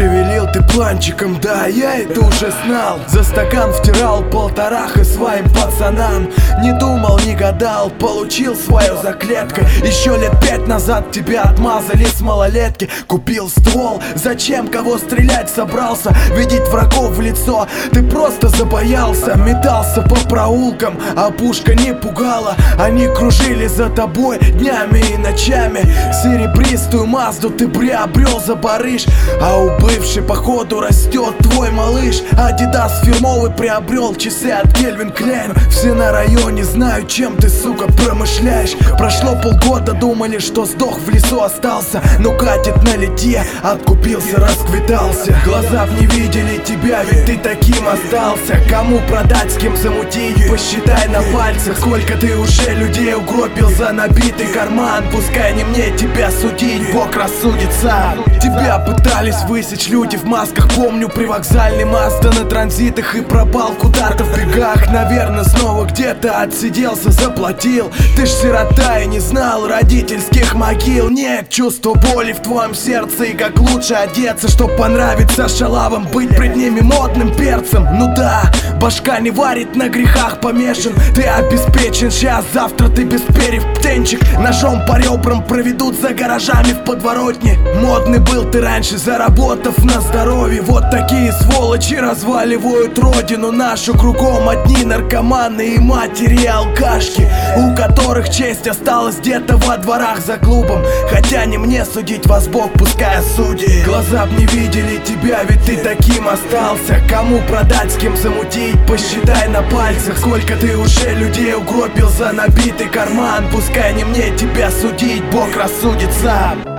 Шевелил ты планчиком, да, я это уже знал. За стакан втирал полтораха своим пацанам. Не думал, не гадал, получил свою за клеткой. Еще лет 5 назад тебя отмазали с малолетки. Купил ствол, зачем, кого стрелять собрался? Видеть врагов в лицо, ты просто забоялся. Метался по проулкам, а пушка не пугала. Они кружили за тобой днями и ночами. Серебристую Мазду ты приобрел за барыш, а у бывшей походу растет твой малыш. Адидас фирмовый приобрел часы от Calvin Klein. Все на районе знают, чем ты, сука, промышляешь. Прошло полгода, думали, что сдох, в лесу остался. Но катит на литье, откупился, расквитался. Глаза б не видели тебя, ведь ты таким остался. Кому продать, с кем замутить, посчитай на пальцах. Сколько ты уже людей угробил за набитый карман. Пускай не мне тебя судить, Бог рассудит сам. Тебя пытались высечь люди в масках. Помню привокзальный Мазда на транзитах и пропал куда-то в бегах. Наверное, снова где-то отсиделся, заплатил. Ты ж сирота и не знал родительских могил. Нет чувства боли в твоем сердце, и как лучше одеться, чтоб понравиться шалавам, быть пред ними модным перцем. Ну да, башка не варит, на грехах помешан. Ты обеспечен сейчас, завтра ты без перьев, птенчик. Ножом по ребрам проведут за гаражами в подворотне. Модный был ты раньше, заработав на здоровье. Вот такие сволочи разваливают родину нашу. Кругом одни наркоманы и матери алкашки, у которых честь осталась где-то во дворах за клубом. Хотя не мне судить, вас Бог пускай осудит. Глаза б не видели тебя, ведь ты таким остался. Кому продать, с кем замутить, посчитай на пальцах. Сколько ты уже людей угробил за набитый карман. Пускай не мне тебя судить, Бог рассудит сам.